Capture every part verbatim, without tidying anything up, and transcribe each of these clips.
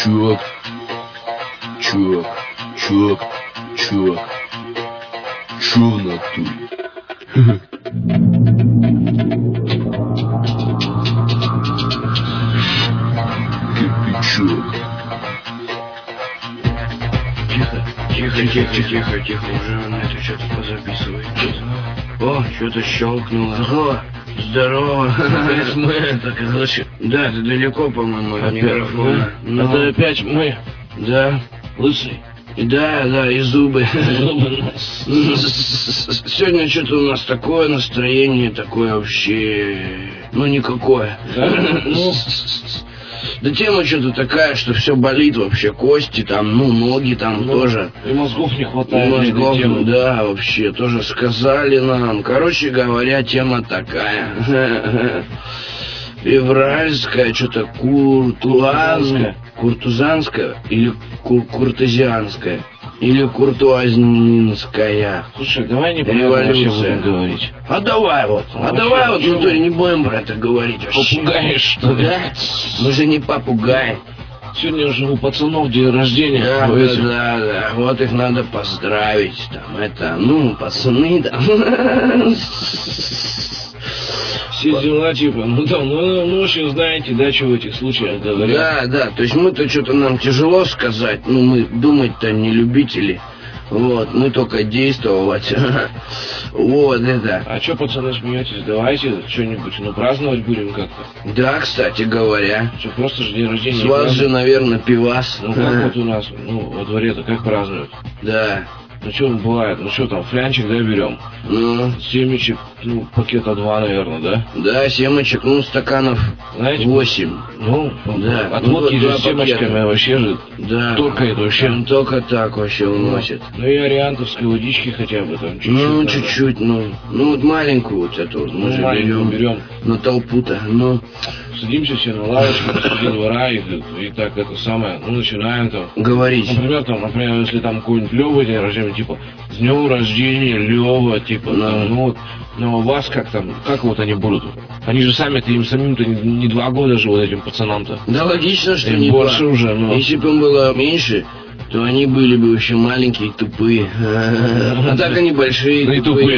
Чувак, чувак, чувак, чувак. Чё в натуре? Кирпичок. Тихо, тихо, тихо, тихо, тихо, уже он это что-то позаписывает. О, что-то щелкнуло. О, здорово. Опять мы, так и значит. Да, ты далеко, по-моему, от Опять микрофона. мы? Но... Это опять мы. Да. Лысый. Да, да, и зубы. Зубы. Сегодня что-то у нас такое настроение, такое вообще... Ну, никакое. Да? Ну... Да тема что-то такая, что все болит вообще, кости там, ну, ноги там ну, тоже. И мозгов не хватает. И мозгов, да, вообще, тоже сказали нам. Короче говоря, тема такая. Февральская, что-то куртуазская. Куртузанская или кур куртезианская? Или куртуазнинская? Слушай, давай не про это будем говорить. А давай вот, а, а давай вот, ну, не будем про это говорить вообще. Попугаи, что ли? Да? Мы же не попугаи. Сегодня уже у пацанов день рождения. Да, да, да, да, вот их надо поздравить, там, это, ну, пацаны, там. Все дела, типа, ну там, ну, ну, в общем, знаете, да, что в этих случаях говорят. Да, да, то есть мы-то что-то нам тяжело сказать, ну, мы думать-то не любители. Вот, мы только действовать. Вот это. А что, пацаны, смеетесь? Давайте что-нибудь, ну, праздновать будем как-то. Да, кстати говоря. Что, просто же день рождения. С вас же, наверное, пивас. Ну, как вот у нас, ну, во дворе-то, как празднуют? Да. Ну, что бывает? Ну, что там, флянчик, да, берем? Ну. Семечек, ну, пакета два, наверное, да? Да, семечек, ну, стаканов знаете, восемь. Ну, да. От водки же с семечками вообще же да. только это вообще. Он только так вообще уносит. Ну, ну и ориантовской водички хотя бы там чуть-чуть. Ну, чуть-чуть, ну. Ну, вот маленькую вот эту вот мы ну, же берем. берем. На толпу-то, ну. Садимся все на лавочку посреди двора и, и так это самое, ну, начинаем там. Говорить. Например, там, например, если там какой-нибудь Лёва день рождения, типа, с днем рождения, Лёва, типа, no. там, ну вот, но у вас как там, как вот они будут? Они же сами-то, им самим-то не, не два года живут этим пацанам-то. Да логично, что им не больше два. Уже, но... Если бы им было меньше, то они были бы вообще маленькие и тупые. А так они большие и тупые.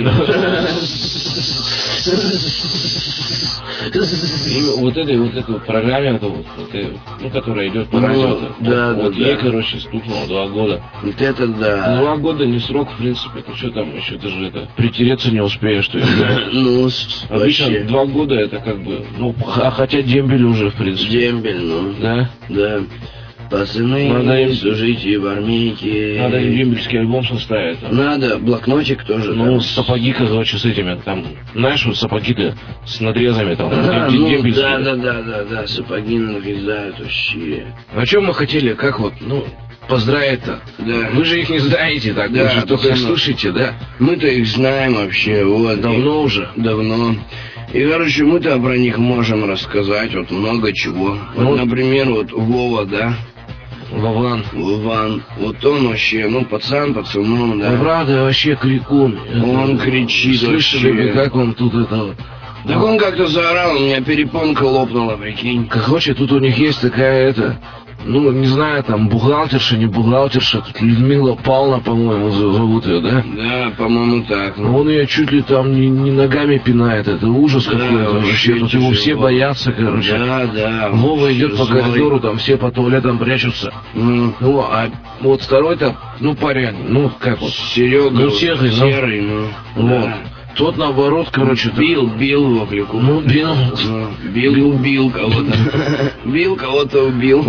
И вот этой вот этой программе, это вот, это, ну, которая идет по радио, да, вот, да, вот ей, да. короче, стукнуло два года. Вот это да. Два года не срок, в принципе, ты что там еще даже это притереться не успеешь, что ну, обычно два года это как бы, ну, а хотя дембель уже, в принципе. Дембель, ну. Да? Да. Пацаны, надо им служите в армейке. Надо им дембельский альбом составить. Там. Надо, блокнотик тоже. Ну, там. сапоги, короче, с этими, там, знаешь, вот сапоги-то с надрезами там. А, ну, да, да, да, да, да, сапоги надрезают вообще. О чем мы хотели, как вот, ну, поздравить-то? Да. Вы же их не знаете, так, да, вы же только их слушаете, да? Мы-то их знаем вообще, вот. Давно и, уже. Давно. И, короче, мы-то про них можем рассказать вот много чего. Ну, вот, например, вот Вова, да? Вован. Вован. Вот он вообще, ну, пацан, пацаном, да. А правда, вообще крикун. Он это, кричит слышали вообще. бы, как он тут это... Так он как-то заорал, у меня перепонка лопнула, прикинь. Короче, тут у них есть такая, это... Ну, не знаю, там, бухгалтерша, не бухгалтерша, тут Людмила Павловна, по-моему, зовут ее, да? Да, по-моему, так. Ну. Он ее чуть ли там не, не ногами пинает, это ужас да, какой-то вообще, тут его все боятся, короче. Да, да. Вова идет по злой. коридору, там все по туалетам прячутся. Mm. Ну, а вот второй-то, ну, парень, ну, как вот? Серега, ну, серый, серый, ну, ну вот. Да. Тот, наоборот, короче... Бил, бил его клюку. Ну, бил. Ну, бил, убил кого-то. Бил кого-то, убил.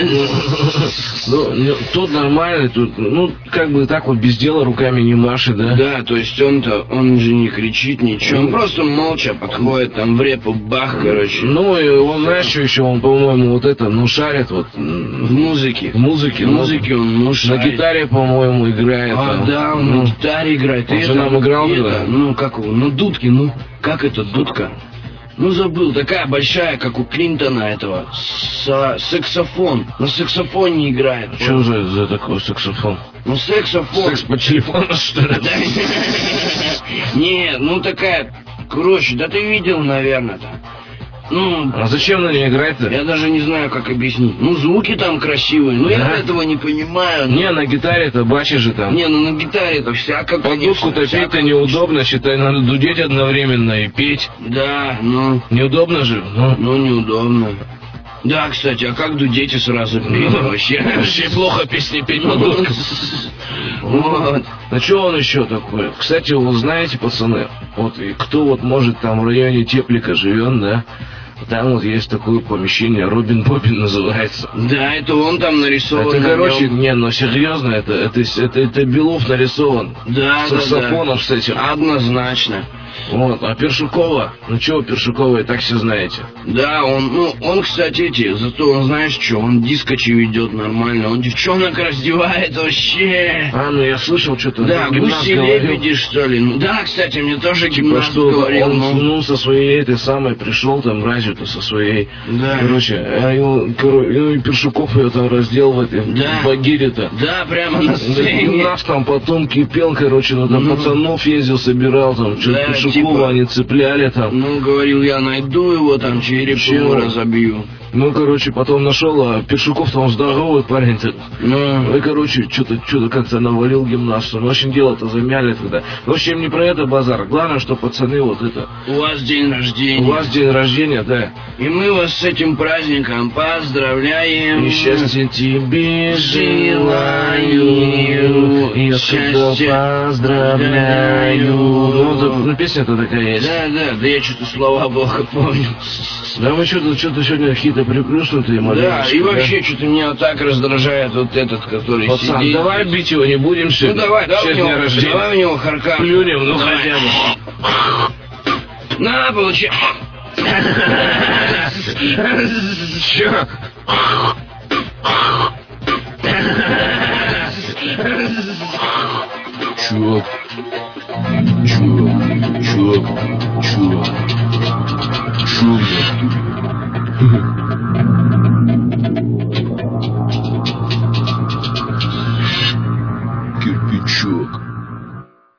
Ну, тот нормальный, тут, ну, как бы так вот без дела руками не машет, да? Да, то есть он-то, он же не кричит ничего. Он просто молча подходит, там в репу бах, короче. Ну, и он, знаешь, что еще, он, по-моему, вот это, ну, шарит вот... В музыке. В музыке. В музыке он, ну, шарит. На гитаре, по-моему, играет. А, да, он на гитаре играет. Он же нам играл, да? Ну, как его, ну, дудки, ну, как это, дудка? Ну, забыл, такая большая, как у Клинтона этого, с, саксофон, на саксофоне играет. Что вот. же за такой саксофон? Ну, саксофон. Секс по телефону, что ли? Нет, ну, такая, короче, да ты видел, наверное, там. Ну, А зачем на ней играть-то? я даже не знаю, как объяснить. Ну, звуки там красивые, но Да? я этого не понимаю. Не, на гитаре-то бачишь же там. Не, ну на гитаре-то всяко, Под конечно. дудку-то всяко. петь-то неудобно, считай, надо дудеть одновременно и петь. Да, ну, Неудобно же, ну. ну неудобно. Да, кстати, а как дудеть и сразу петь вообще? Вообще плохо песни петь под дудку. Вот. Ну что он еще такой? Кстати, вы знаете, пацаны, вот и кто вот может там в районе Теплика живет, да? Там вот есть такое помещение, Робин Бобин называется. Да, это он там нарисован. Это, на короче, нем. не, ну серьезно, это, это, это, это Белов нарисован. Да, С да, саксофоном, да. кстати. Однозначно. Вот, а Першукова, ну чего Першукова, и так все знаете. Да, он, ну, он, кстати, эти, зато он, знаешь что, он дискочи ведет нормально, он девчонок раздевает вообще. А, ну я слышал что-то. Да, гимнаст гуси говорил, лебеди, что ли. Ну, да, кстати, мне тоже типа, гимнаст что говорил. он, ну. ну, со своей этой самой пришел там, разью-то со своей. Да. Короче, а его, коро- ну, и Першуков ее там раздел в этой Да. в Багире-то. Да, прямо на сцене. Гимнаст там потом кипел, короче, ну там Ну. пацанов ездил, собирал, там, что-то Да, Першукова типа. они цепляли там. Ну, говорил, я найду его, там, череп Чего? ему разобью. Ну, короче, потом нашел, а Першуков-то он здоровый парень-то. Ну, И, короче, что-то что-то как-то навалил гимнасту. Ну, в общем, дело-то замяли тогда. В общем, не про это базар. Главное, что пацаны вот это. у вас день рождения. У вас день рождения, да. И мы вас с этим праздником поздравляем. И счастья тебе желаю. И я тебя Счастья поздравляю. Ну, да, ну, песня-то такая есть. Да, да, да я что-то слова плохо помню. Да вы что-то что-то сегодня какие-то приплюснутые Да, маленечко, и вообще что-то меня вот так раздражает вот этот, который Пацан, сидит. давай бить его не будем Ну сегодня. давай, давай у Сегодня него, день рождения. давай у него харкаш. Плюнем, ну Давай. хотя бы. На, получи. Чё? Чувак, чувак, чувак, чувак. Чё нахуй?